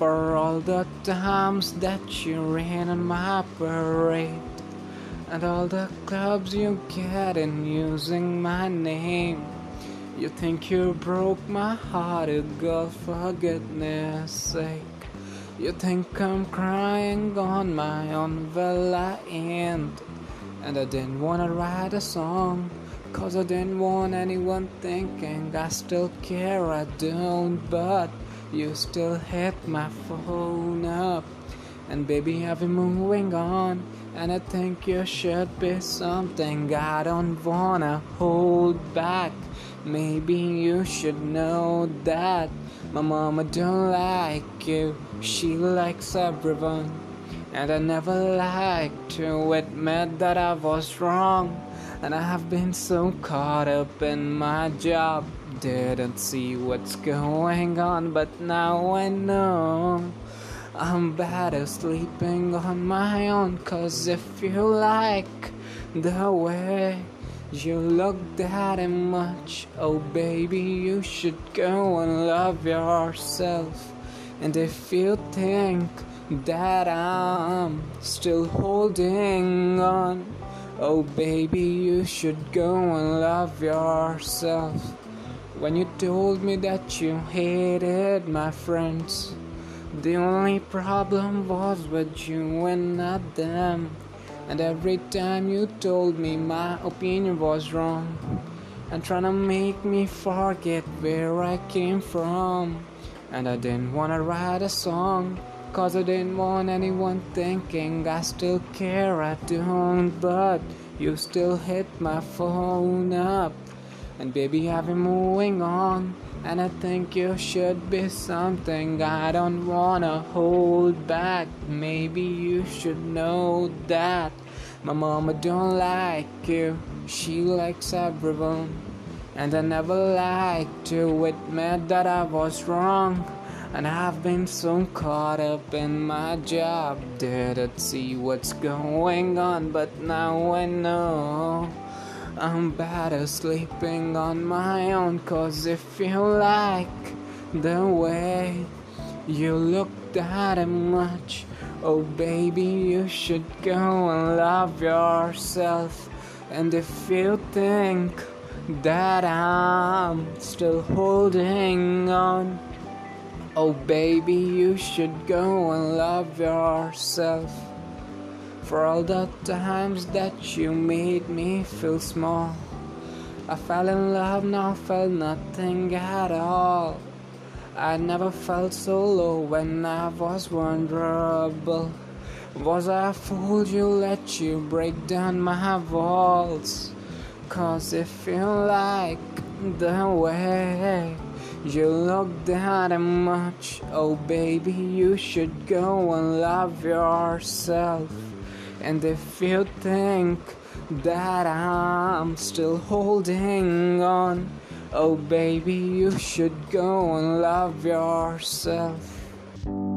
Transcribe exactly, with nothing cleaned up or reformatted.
for all the times that you rain on my parade, and all the clubs you get in using my name. You think you broke my hearted girl, for goodness sake. You think I'm crying on my own, well I ain't. And I didn't wanna write a song, cause I didn't want anyone thinking I still care, I don't. But you still hit my phone up, and baby I've been moving on, and I think you should be something I don't wanna hold back. Maybe you should know that my mama don't like you, she likes everyone. And I never liked to admit that I was wrong, and I have been so caught up in my job, didn't see what's going on. But now I know I'm better sleeping on my own. Cause if you like the way you look that much, oh baby, you should go and love yourself. And if you think that I'm still holding on, oh baby, you should go and love yourself. When you told me that you hated my friends, the only problem was with you and not them. And every time you told me my opinion was wrong, and trying to make me forget where I came from. And I didn't wanna write a song, cause I didn't want anyone thinking I still care, I don't. But you still hit my phone up, and baby I've been moving on, and I think you should be something I don't wanna hold back. Maybe you should know that my mama don't like you, she likes everyone. And I never liked to admit that I was wrong, and I've been so caught up in my job, didn't see what's going on. But now I know I'm better sleeping on my own. Cause if you like the way you look that much, oh baby, you should go and love yourself. And if you think that I'm still holding on, oh baby, you should go and love yourself. For all the times that you made me feel small, I fell in love, now felt nothing at all. I never felt so low when I was vulnerable. Was I a fool you let you break down my walls? Cause if you like the way you look that much, oh baby, you should go and love yourself. And if you think that I'm still holding on, oh baby, you should go and love yourself.